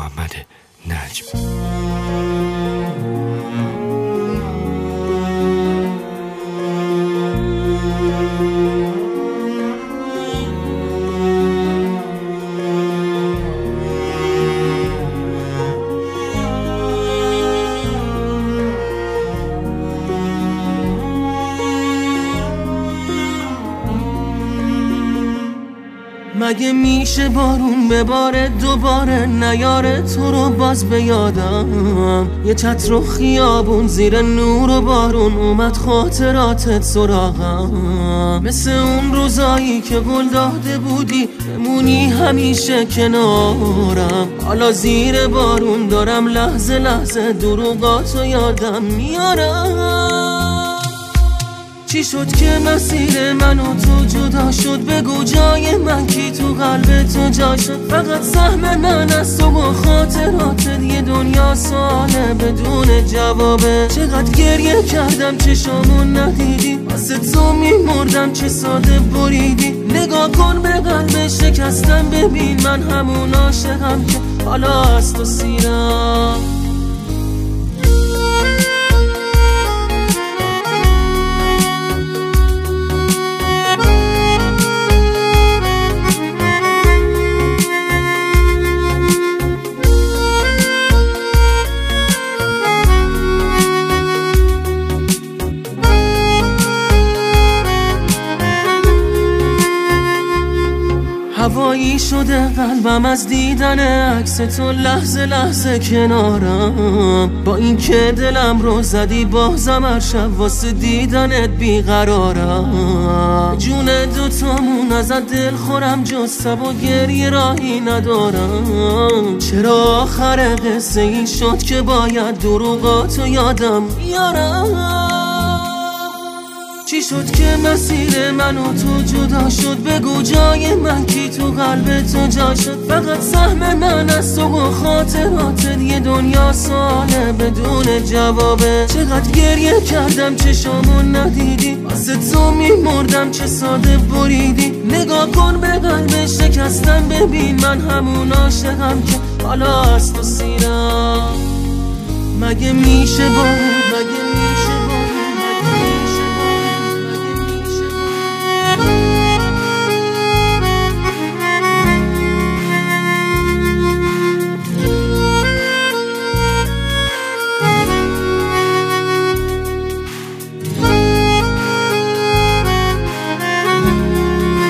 محمد نجم. مگه میشه بارون بباره دوباره نیاره تو رو باز به یادم؟ یه چتر و خیابون زیر نور و بارون اومد خاطراتت سراغم، مثل اون روزایی که قول داده بودی بمونی همیشه کنارم. حالا زیر بارون دارم لحظه لحظه دروغاتو یادم میارم. چی شد که مسیر من و تو جدا شد؟ بگو جای من کی تو قلب تو جا شد؟ فقط سهم من از تو و خاطراتت یه دنیا ساله بدون جوابه. چقدر گریه کردم چشامون ندیدی، واسه تو میمردم چه ساده بریدی. نگاه کن به قلب شکستم، ببین من همون عاشقم که حالا از تو سیرم. هوایی شده قلبم از دیدن عکس تو لحظه لحظه کنارم. با این که دلم رو زدی بازم هر شب واسه دیدنت بیقرارم. جون دوتامون ازت دل خورم، جز تب و گریه راهی ندارم. چرا آخر قصه این شد که باید دروغاتو یادم بیارم؟ چی شد که مسیر من و تو جدا شد؟ بگو جای من کی تو قلب تو جا شد؟ فقط سهم من از تو و خاطراتت یه دنیا ساله بدون جوابه. چقدر گریه کردم چشامون ندیدی، واسه تو میمردم چه ساده بریدی. نگاه کن به قلب شکستم، ببین من همون عاشقم که حالا از تو سیرم. مگه میشه بارون، مگه میشه بارون،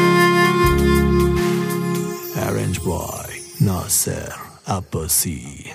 Arranged by Nasser Abbasi.